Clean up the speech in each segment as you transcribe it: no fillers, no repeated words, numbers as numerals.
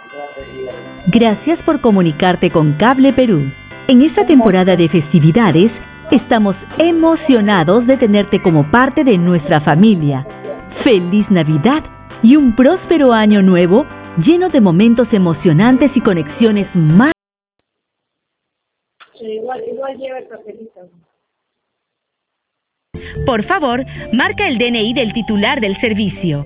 Gracias por comunicarte con Cable Perú. En esta temporada de festividades, estamos emocionados de tenerte como parte de nuestra familia. ¡Feliz Navidad y un próspero año nuevo lleno de momentos emocionantes y conexiones más! Igual lleva el papelito. Por favor, marca el DNI del titular del servicio.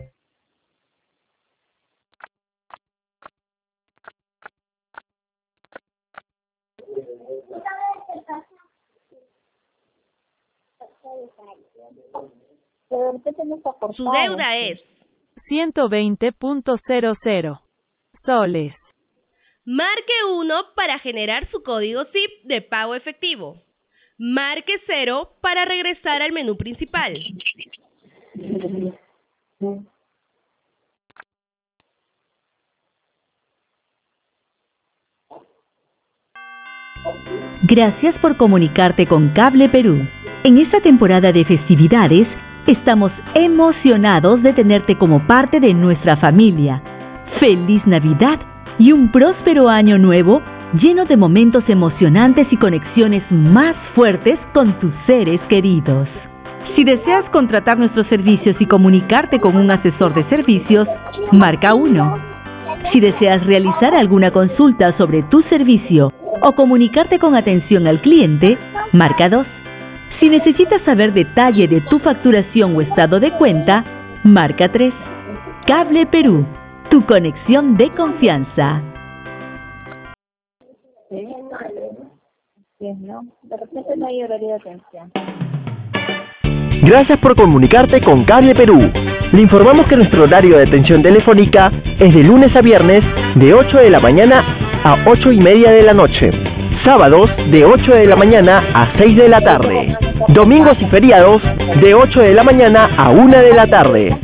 Su deuda es 120.00 soles. Marque 1 para generar su código SIP de pago efectivo. Marque 0 para regresar al menú principal. Gracias por comunicarte con Cable Perú. En esta temporada de festividades, estamos emocionados de tenerte como parte de nuestra familia. ¡Feliz Navidad y un próspero año nuevo lleno de momentos emocionantes y conexiones más fuertes con tus seres queridos! Si deseas contratar nuestros servicios y comunicarte con un asesor de servicios, marca 1. Si deseas realizar alguna consulta sobre tu servicio o comunicarte con atención al cliente, marca 2. Si necesitas saber detalle de tu facturación o estado de cuenta, marca 3. Cable Perú, tu conexión de confianza. De repente no hay horario de atención. Gracias por comunicarte con Cable Perú. Le informamos que nuestro horario de atención telefónica es de lunes a viernes de 8 de la mañana a 8:30 de la noche. Sábados de 8 de la mañana a 6 de la tarde. Domingos y feriados de 8 de la mañana a 1 de la tarde.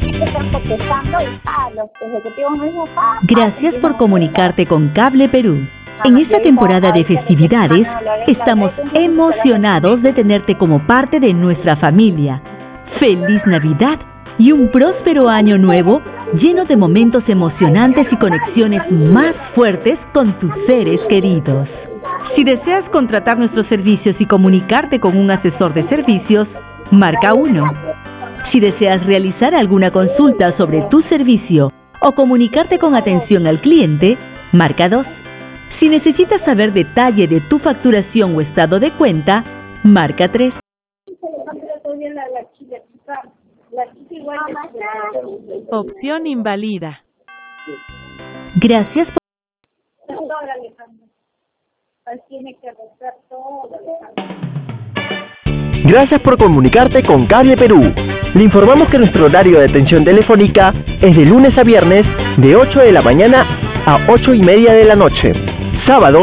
Gracias por comunicarte con Cable Perú. En esta temporada de festividades, estamos emocionados de tenerte como parte de nuestra familia. ¡Feliz Navidad y un próspero año nuevo lleno de momentos emocionantes y conexiones más fuertes con tus seres queridos! Si deseas contratar nuestros servicios y comunicarte con un asesor de servicios, marca 1. Si deseas realizar alguna consulta sobre tu servicio o comunicarte con atención al cliente, marca 2. Si necesitas saber detalle de tu facturación o estado de cuenta, marca 3. Opción inválida. Gracias por... Gracias por comunicarte con Cable Perú. Le informamos que nuestro horario de atención telefónica es de lunes a viernes de 8 de la mañana a 8:30 de la noche. Sábados